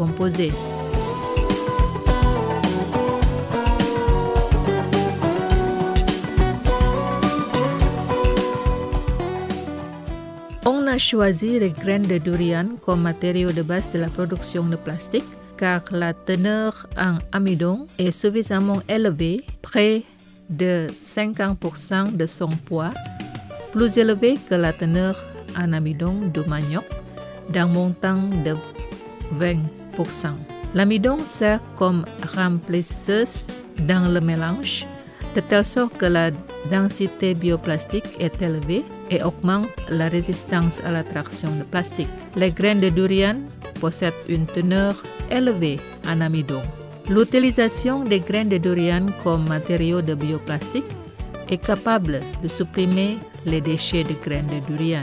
On a choisi les graines de durian comme matériau de base de la production de plastique car la teneur en amidon est suffisamment élevée, près de cinquante pour cent de son poids, plus élevé que la teneur en amidon du manioc, d'un montant de vingt pour cent. L'amidon sert comme remplisseuse dans le mélange, de telle sorte que la densité bioplastique est élevée et augmente la résistance à l'attraction de plastique. Les graines de durian possèdent une teneur élevée en amidon. L'utilisation des graines de durian comme matériau de bioplastique est capable de supprimer les déchets de graines de durian.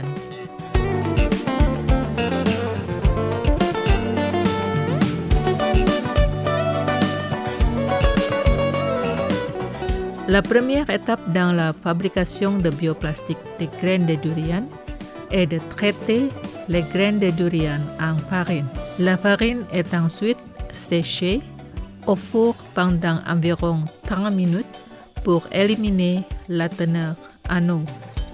La première étape dans la fabrication de bioplastique des graines de durian est de traiter les graines de durian en farine. La farine est ensuite séchée au four pendant environ trente minutes pour éliminer la teneur en eau.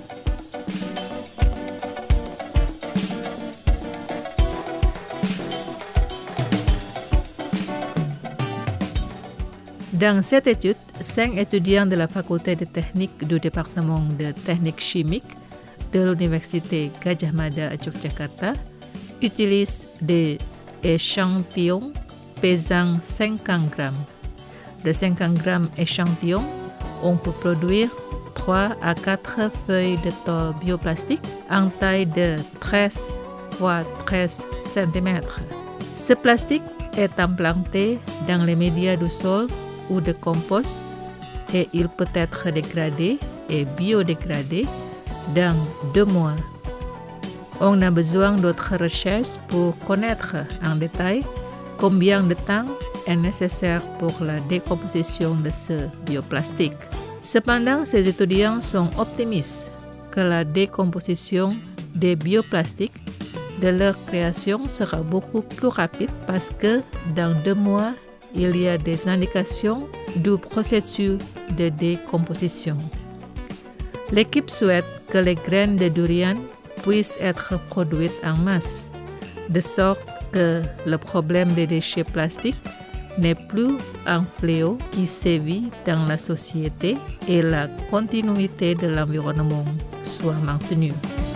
Dans cette étude, cinq étudiants de la faculté de technique du département de technique chimique de l'université Gadjah Mada à Yogyakarta utilisent des échantillons pesant cinquante grammes. De cinquante grammes échantillons, on peut produire trois à quatre feuilles de tôle bioplastique en taille de treize par treize centimètres. Ce plastique est implanté dans les médias du sol ou de compost et il peut être dégradé et biodégradé dans deux mois. On a besoin d'autres recherches pour connaître en détail combien de temps est nécessaire pour la décomposition de ce bioplastique. Cependant, ces étudiants sont optimistes que la décomposition des bioplastiques de leur création sera beaucoup plus rapide parce que dans deux mois, il y a des indications du processus de décomposition. L'équipe souhaite que les graines de durian puissent être produites en masse, de sorte que le problème des déchets plastiques n'est plus un fléau qui sévit dans la société et la continuité de l'environnement soit maintenue.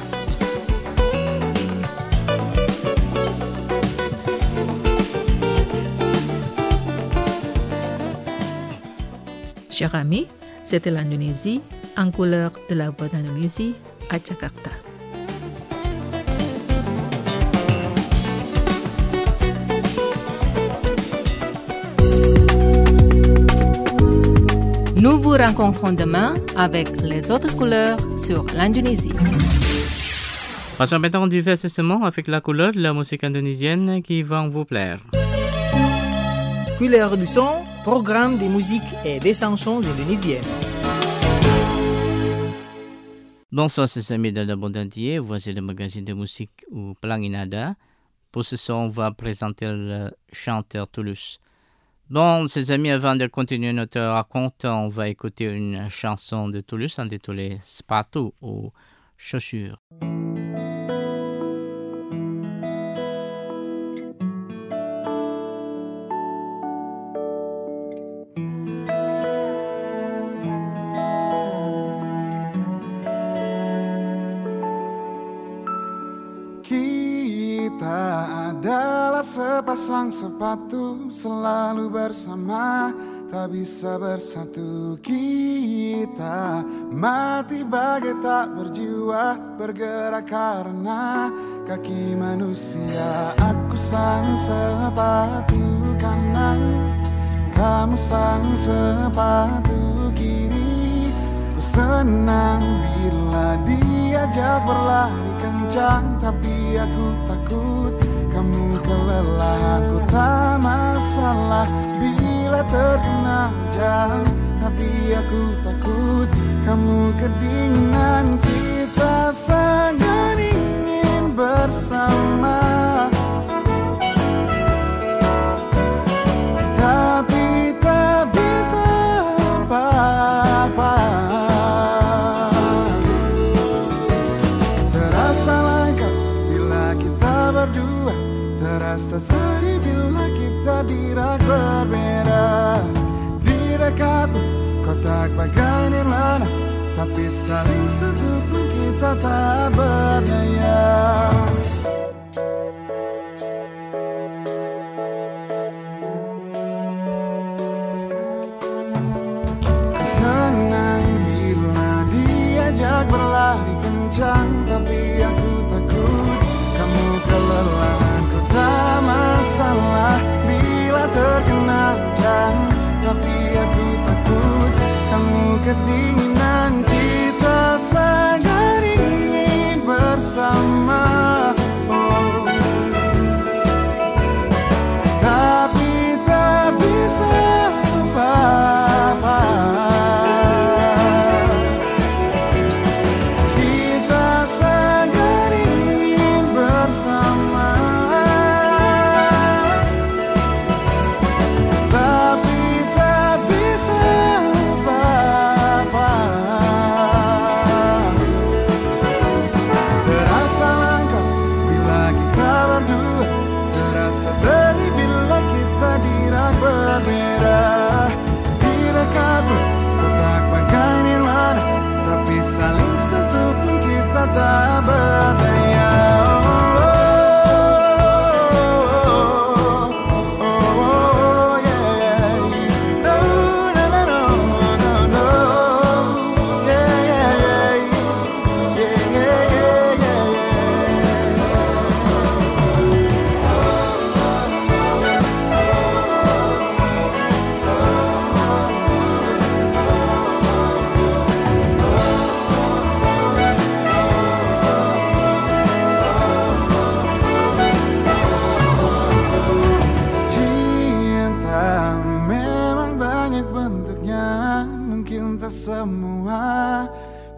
Chers amis, c'était l'Indonésie en couleur de la voix d'Indonésie à Jakarta. Nous vous rencontrons demain avec les autres couleurs sur l'Indonésie. Passons maintenant du divertissement avec la couleur de la musique indonésienne qui va vous plaire. Couleur du son, programme de musique et des chansons indonésiennes. Bonsoir ses amis de le monde entier, voici le magazine de musique ou Pelangi Nada. Pour ce soir, on va présenter le chanteur Tulus. Bon, ses amis, avant de continuer notre raconte, on va écouter une chanson de Tulus intitulée Sepatu ou chaussures. Sepasang sepatu selalu bersama, tak bisa bersatu kita. Mati bagai tak berjiwa, bergerak karena kaki manusia. Aku sang sepatu kanan, kamu sang sepatu kiri. Ku senang bila diajak berlari kencang, tapi aku takut kamu kelelahan. Ku tak masalah bila terkena hujan, tapi aku takut kamu kedinginan. Kita sangat ingin bersama, tapi tak bisa apa-apa. Terasa lengkap bila kita berdua, terasa sedih bila kita dirak berbeda. Di dekatmu kotak bagai nirwana, tapi saling sentuh pun kita tak berdaya.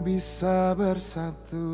bisa bersatu.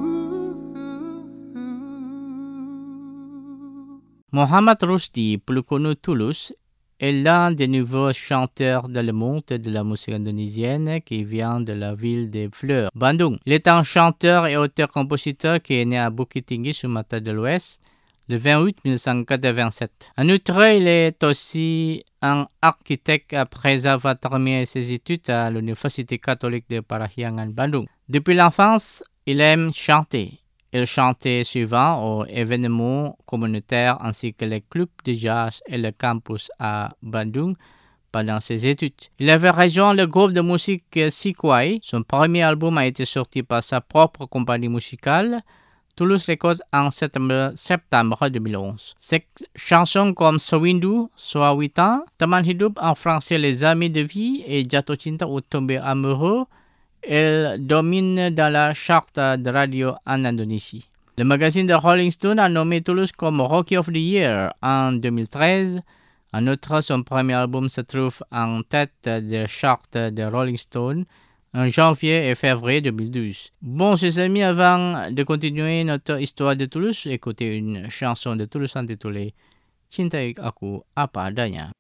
Mohamed Rusdi, plus connu Toulouse, est l'un des nouveaux chanteurs dans le monde de la musique indonésienne qui vient de la ville des Fleurs, Bandung. Il est un chanteur et auteur-compositeur qui est né à Bukit Tinggi, Sumatra de l'Ouest, le vingt-huit mai mille neuf cent quatre-vingt-sept. En outre, il est aussi un architecte après avoir terminé ses études à l'Université catholique de Parahyangan, Bandung. Depuis l'enfance, il aime chanter. Il chantait souvent aux événements communautaires ainsi que les clubs de jazz et le campus à Bandung pendant ses études. Il avait rejoint le groupe de musique Sikwai. Son premier album a été sorti par sa propre compagnie musicale, Toulouse Records, en septembre, septembre deux mille onze. Ses chansons comme Sewindu, Soawitan, Teman Hidup en français Les Amis de Vie et Jatuh Cinta ou Tomber Amoureux, elle domine dans la charte de radio en Indonésie. Le magazine de Rolling Stone a nommé Toulouse comme Rookie of the Year en deux mille treize. En outre, son premier album se trouve en tête de charte de Rolling Stone en janvier et février deux mille douze. Bon, chers amis, avant de continuer notre histoire de Toulouse, écoutez une chanson de Toulouse intitulée Cintai Aku Apa Adanya.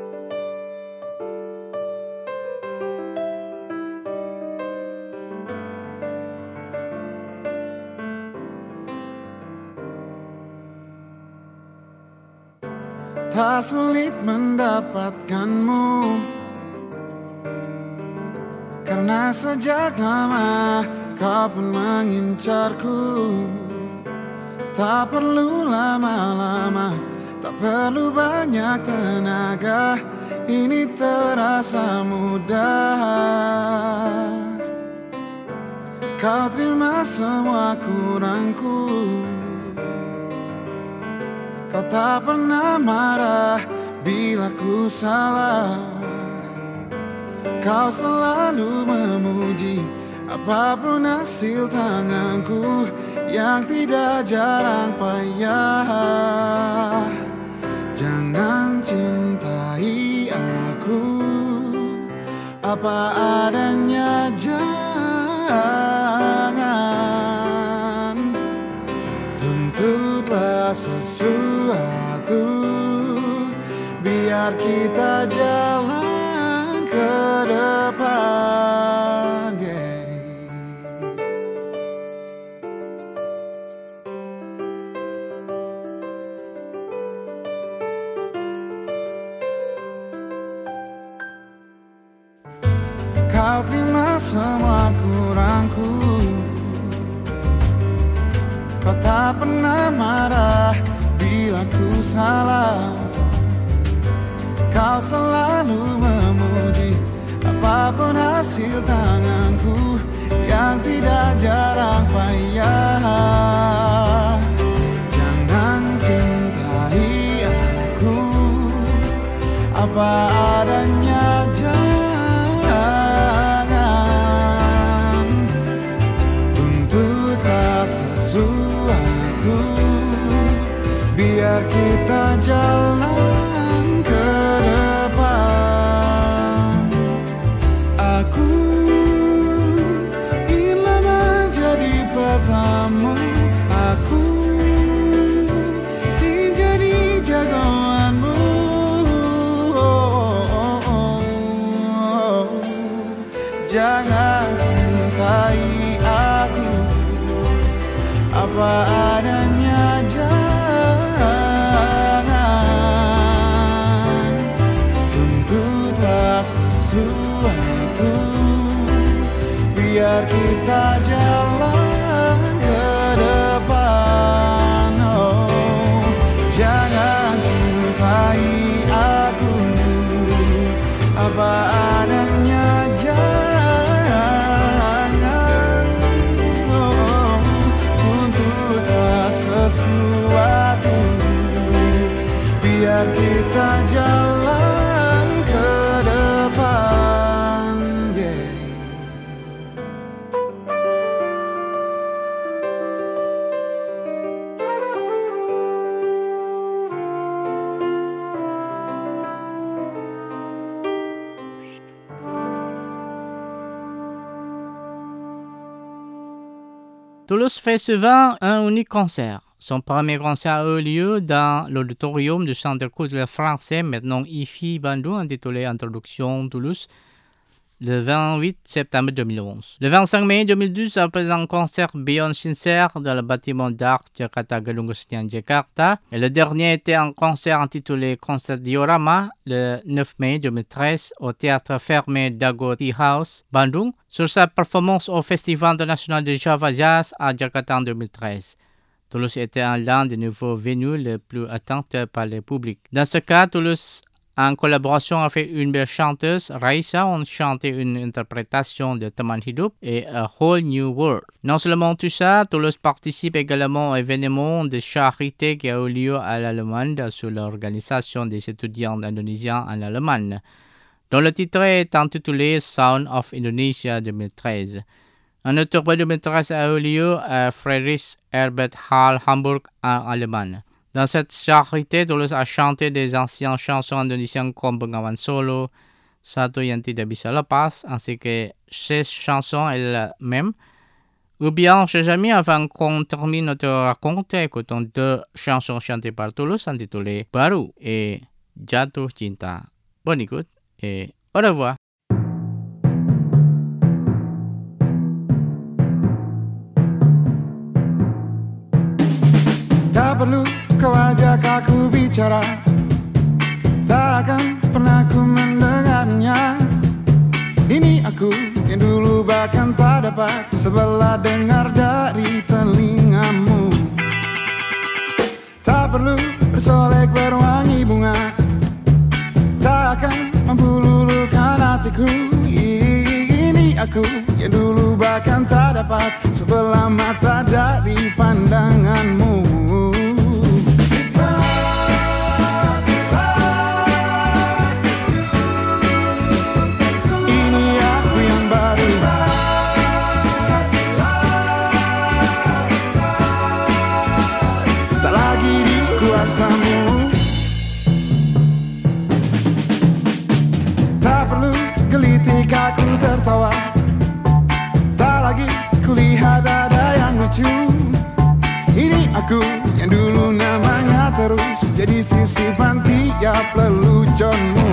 Tak sulit mendapatkanmu, karena sejak lama kau pun mengincarku. Tak perlu lama-lama, tak perlu banyak tenaga, ini terasa mudah. Kau terima semua kurangku, kau tak pernah marah bila ku salah. Kau selalu memuji apapun hasil tanganku yang tidak jarang payah. Jangan cintai aku apa adanya, jangan tuntutlah sesuatu, biar kita jalan ke depan, yeah. Kau terima semua kurangku, kau tak pernah marah bila ku salah. Kau selalu memuji apapun hasil tanganku yang tidak jarang payah. Jangan cintai aku apa adanya, jangan tuntutlah sesuatu, biar kita jalan ke depan. Aku ingin menjadi petamu, aku ingin jadi jagoanmu. Oh, oh, oh, oh. Jangan cintai aku apa adanya, jangan tuntutlah sesuatu, biar kita jalan ke depan. Oh, jangan cintai aku apa adanya, jangan oh, tuntutlah sesuatu, biar kita jalan ke depan, yeah. Toulouse fait souvent un unique concert. Son premier concert a eu lieu dans l'auditorium du Centre culturel français, maintenant I F I Bandung, intitulé Introduction Toulouse, le vingt-huit septembre deux mille onze. Le vingt-cinq mai deux mille douze, après un concert Beyond Sincère dans le bâtiment d'art Jakarta Gedung Kesenian Jakarta. Et le dernier était un concert intitulé Concert Diorama, le neuf mai deux mille treize, au théâtre fermé Dago Tea House, Bandung, sur sa performance au Festival international de Java Jazz à Jakarta en deux mille treize. Toulouse était l'un des nouveaux venues les plus attendus par le public. Dans ce cas, Toulouse, en collaboration avec une belle chanteuse, Raisa, ont chanté une interprétation de Teman Hidup et A Whole New World. Non seulement tout ça, Toulouse participe également à l'événement de charité qui a eu lieu à l'Allemagne sur l'organisation des étudiants indonésiens en Allemagne, dont le titre est intitulé Sound of Indonesia deux mille treize. En octobre deux mille treize a eu lieu à Friedrich Herbert Hall, Hamburg, en Allemagne. Dans cette charité, Toulouse a chanté des anciennes chansons indonésiennes comme Bengawan Solo, Satu Yang Tidak Bisa Lepas, ainsi que seize chansons elles-mêmes. Ou bien, chers amis, avant qu'on termine notre raconte, écoutons deux chansons chantées par Toulouse intitulées Baru et Jatuh Cinta. Bonne écoute et au revoir. Tak perlu kau ajak aku bicara, tak akan pernah ku mendengarnya. Ini aku yang dulu bahkan tak dapat sebelah dengar dari telingamu. Tak perlu bersolek berwangi bunga, tak akan mampu luluhkan hatiku. Ini aku yang dulu bahkan tak dapat sebelah mata dari pandanganmu. Aku tertawa, tak lagi kulihat ada yang lucu. Ini aku yang dulu namanya terus jadi sisipan tiap leluconmu.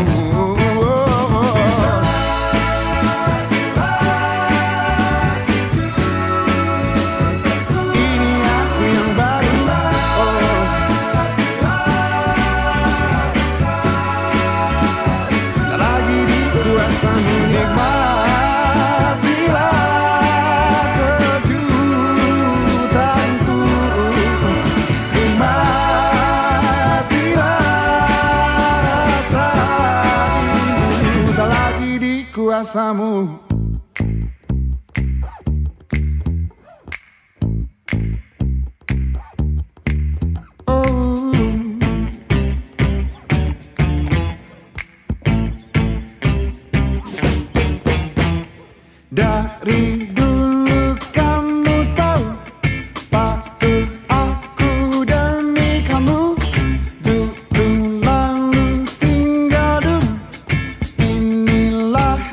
Ini aku yang baru, oh. Tak lagi di kuasamu. Kuasamu. Oh, dari dulu kamu tahu patuh aku demi kamu. Dulu lalu tinggal dulu. Inilah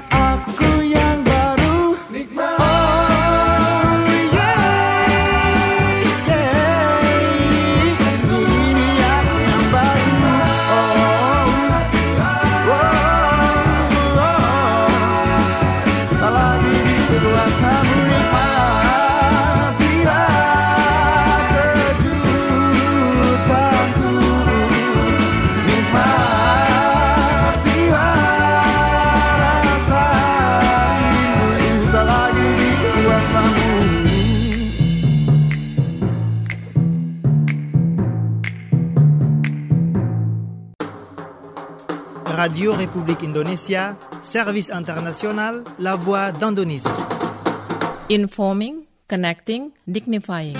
Radio République Indonésia, Service International, La Voix d'Indonésie. Informing, connecting, dignifying.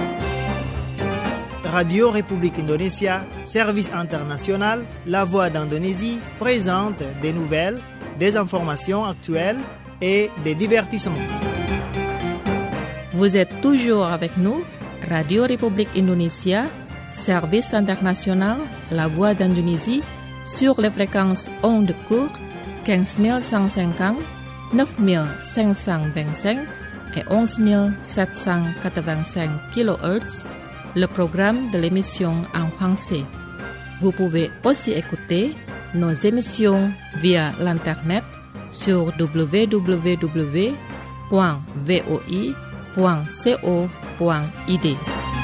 Radio République Indonésia, Service International, La Voix d'Indonésie présente des nouvelles, des informations actuelles et des divertissements. Vous êtes toujours avec nous, Radio République Indonésia, Service International, La Voix d'Indonésie, sur les fréquences ondes courtes quinze mille cent cinquante, neuf mille cinq cent vingt-cinq, et onze mille sept cent quatre-vingt-cinq kilohertz, le programme de l'émission en français. Vous pouvez aussi écouter nos émissions via l'Internet sur w w w point v o i point co point i d.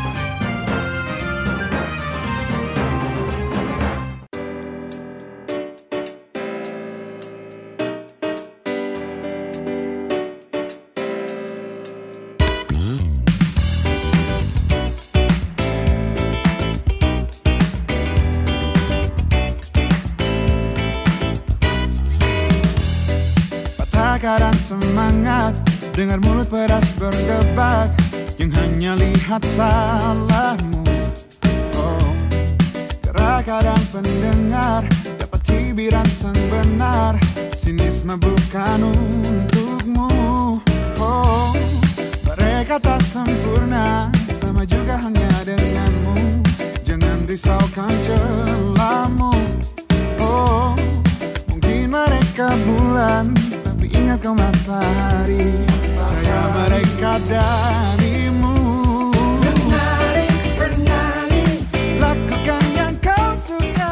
Kadang semangat dengar mulut pedas berdebat yang hanya lihat salahmu. Oh, kadang pendengar dapat cibiran sang benar, sinisme bukan untukmu. Oh, mereka tak sempurna, sama juga hanya denganmu. Jangan risaukan celahmu. Oh, mungkin mereka bulan, ingat kau matahari, cahaya mereka darimu. Bernari, bernari, lakukan yang kau suka.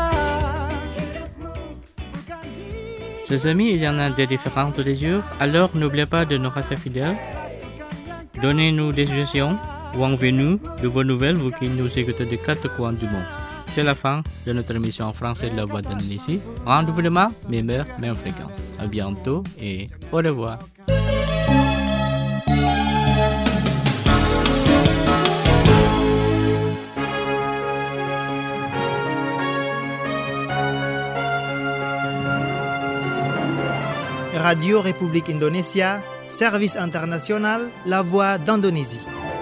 Ses amis, il y en a des différents tous les jours, alors n'oubliez pas de nous rester fidèles. Donnez-nous des suggestions ou envoyez-nous de vos nouvelles, vous qui nous écoutez de quatre coins du monde. C'est la fin de notre émission en français de la Voix d'Indonésie. Rendez-vous demain, même heure, même fréquence. À bientôt et au revoir. Radio République Indonésia, service international, la Voix d'Indonésie.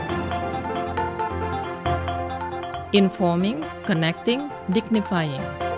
Informing, connecting, dignifying.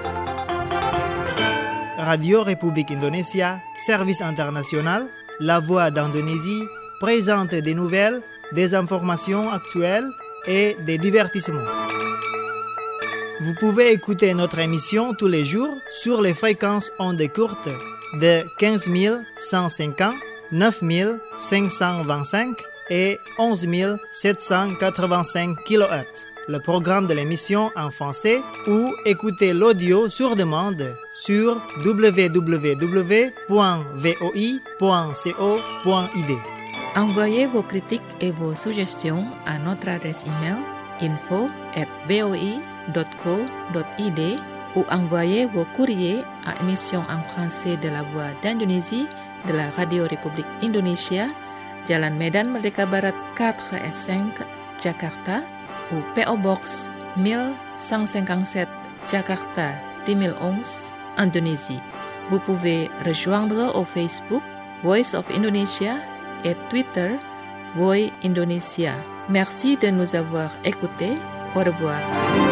Radio République Indonésia, service international, la Voix d'Indonésie, présente des nouvelles, des informations actuelles et des divertissements. Vous pouvez écouter notre émission tous les jours sur les fréquences ondes courtes de quinze mille cent cinquante, neuf mille cinq cent vingt-cinq et onze mille sept cent quatre-vingt-cinq kilohertz. Le programme de l'émission en français ou écoutez l'audio sur demande sur w w w point v o i point co point i d. Envoyez vos critiques et vos suggestions à notre adresse email info arobase v o i point co point i d ou envoyez vos courriers à émission en français de la Voix d'Indonésie de la Radio République Indonésia, Jalan Medan Merdeka Barat quatre et cinq, Jakarta, ou P O Box mille cent cinquante-sept, Jakarta deux mille onze, Indonésie. Vous pouvez rejoindre au Facebook Voice of Indonesia et Twitter Voice Indonesia. Merci de nous avoir écoutés. Au revoir.